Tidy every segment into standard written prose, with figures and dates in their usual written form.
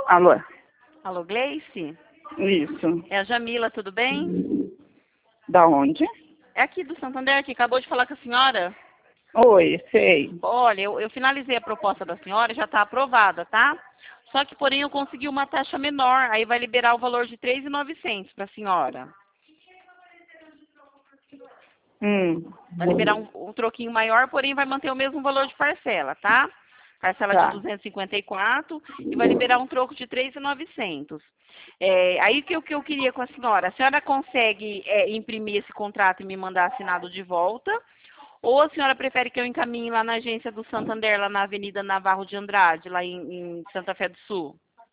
Alô? Alô, Gleice? Isso. É a Jamila, tudo bem? Da onde? É aqui do Santander, que acabou de falar com a senhora. Oi, sei. Olha, eu finalizei a proposta da senhora, já está aprovada, tá? Só que, porém, eu consegui uma taxa menor, aí vai liberar o valor de 3.900 para a senhora. Vai liberar um troquinho maior, porém vai manter o mesmo valor de parcela, tá? Parcela Tá. de 254 e vai liberar um troco de 3.900. Aí que eu queria com a senhora consegue imprimir esse contrato e me mandar assinado de volta? Ou a senhora prefere que eu encaminhe lá na agência do Santander, lá na Avenida Navarro de Andrade, lá em Santa Fé do Sul?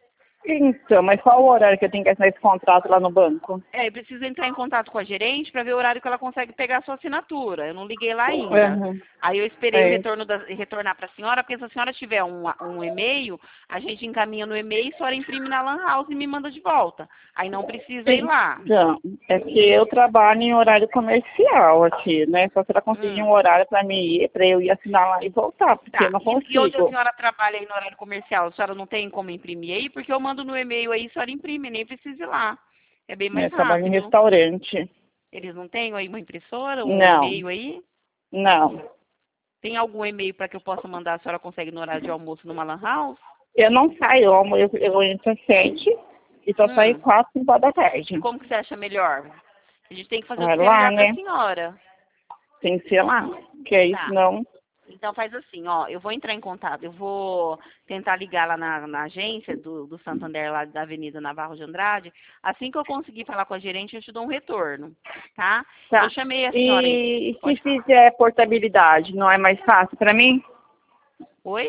Então, mas qual o horário que eu tenho que assinar esse contrato lá no banco? Eu preciso entrar em contato com a gerente para ver o horário que ela consegue pegar a sua assinatura. Eu não liguei lá ainda. Uhum. Aí eu esperei o É. retorno retornar para a senhora, porque se a senhora tiver um e-mail, a gente encaminha no e-mail, a senhora imprime na Lan House e me manda de volta. Aí não precisa ir lá. Então, é que eu trabalho em horário comercial aqui, né? Só se ela conseguir um horário para mim ir, para eu ir assinar lá e voltar, porque eu Tá. não E onde a consigo. senhora trabalha aí no horário comercial? A senhora não tem como imprimir aí? Porque eu mando no e-mail aí, a senhora imprime, nem precisa ir lá. É bem mais Eu trabalho em rápido. restaurante. Eles não têm aí uma impressora, um Não, e-mail aí? não. Tem algum e-mail para que eu possa mandar? A senhora consegue no horário de almoço numa Lan House? Eu não saio, eu entro às 7 e só saio 4, 5 horas da E tarde. como que você acha melhor? A gente tem que fazer o É que é lá, melhor para a né? senhora. Tem que ser lá. Que é isso, Tá. não. Então faz assim, ó, eu vou entrar em contato, eu vou tentar ligar lá na agência do Santander, lá da Avenida Navarro de Andrade. Assim que eu conseguir falar com a gerente, eu te dou um retorno, tá? Eu Tá. chamei a senhora aí. E se Pode falar. fizer portabilidade, não é mais fácil para mim? Oi?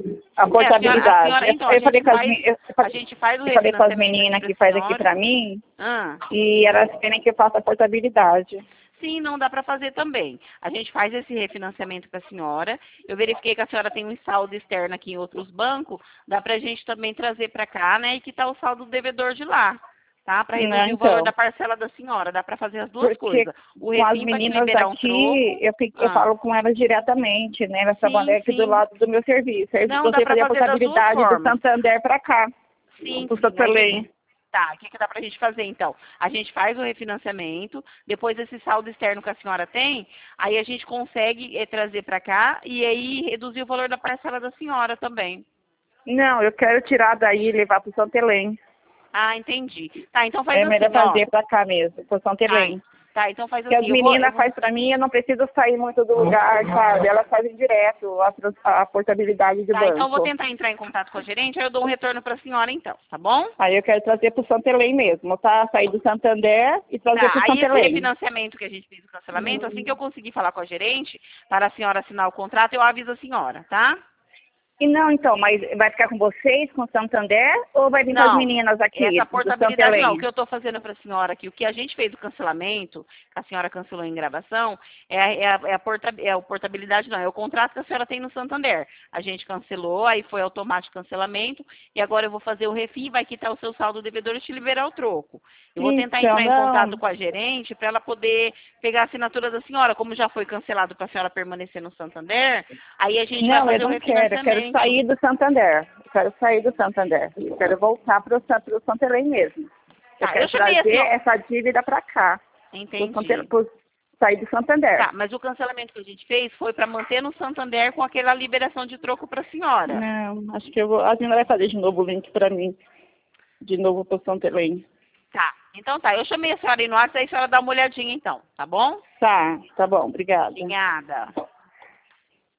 A A portabilidade. senhora, então, Eu falei com as, a gente faz o eu falei com as refinanciamento aqui meninas para que a faz aqui senhora. para mim Ah. e elas querem que eu faça a portabilidade. Sim, não dá para fazer também. A gente faz esse refinanciamento para a senhora. Eu verifiquei que a senhora tem um saldo externo aqui em outros bancos. Dá para a gente também trazer para cá, né? E quitar o saldo do devedor de lá, tá? Para Não, reduzir o valor da então. parcela da senhora. Dá para fazer as duas Porque coisas. O com as refim para te meninas liberar um daqui, troco. eu Ah, falo com elas diretamente, né? Elas trabalham sim, aqui do sim. lado do meu serviço. Aí Não, dá você para fazer a fazer das duas portabilidade do formas. Santander para cá, Sim, pro sim. Aí, Santander. tá, o que, que dá pra gente fazer então? A gente faz o refinanciamento, depois esse saldo externo que a senhora tem, aí a gente consegue trazer pra cá e aí reduzir o valor da parcela da senhora também. Não, eu quero tirar daí e levar pro Santa Helena. Ah, entendi. Tá, então faz É melhor assim, ó. fazer pra cá mesmo, pro Santa Tá, Helena. tá, então faz Que assim, as eu meninas vou. fazem pra mim, eu não preciso sair muito do lugar, sabe? Elas fazem direto a portabilidade do Tá, então eu vou banco. tentar entrar em contato com a gerente, aí eu dou um retorno pra senhora então, tá bom? Aí eu quero trazer pro Santa Helena mesmo, tá? Sair do Santander e trazer Tá, pro aí Santa esse Helena. refinanciamento que a gente fez o cancelamento, assim que eu conseguir falar com a gerente, para a senhora assinar o contrato, eu aviso a senhora, tá? E não, então, mas vai ficar com vocês, com o Santander, ou vai vir com as Não, meninas aqui, essa do Santa portabilidade não. O Helena? que eu estou fazendo para a senhora aqui, o que a gente fez o cancelamento, que a senhora cancelou em gravação, é a portabilidade não, é o contrato que a senhora tem no Santander. A gente cancelou, aí foi automático cancelamento, e agora eu vou fazer o refim, vai quitar o seu saldo devedor e te liberar o troco. Eu vou tentar Então, entrar em contato não. com a gerente para ela poder pegar a assinatura da senhora. Como já foi cancelado para a senhora permanecer no Santander, aí a gente vai Não, eu fazer o não quero. Eu quero refinanciamento. sair do Santander. Eu quero sair do Santander. Eu quero voltar pro Santa Helena mesmo. Eu Tá, eu quero chamei assim, trazer ó. essa dívida para cá. Entendi. Sair do Santander. Tá, mas o cancelamento que a gente fez foi para manter no Santander com aquela liberação de troco para a senhora. Não, acho que eu vou. A Dina vai fazer de novo o link para mim. De novo pro Santa Helena. Tá, então tá. Eu chamei a senhora aí no WhatsApp, aí a senhora dá uma olhadinha então, tá bom? Tá bom, obrigada. Obrigada.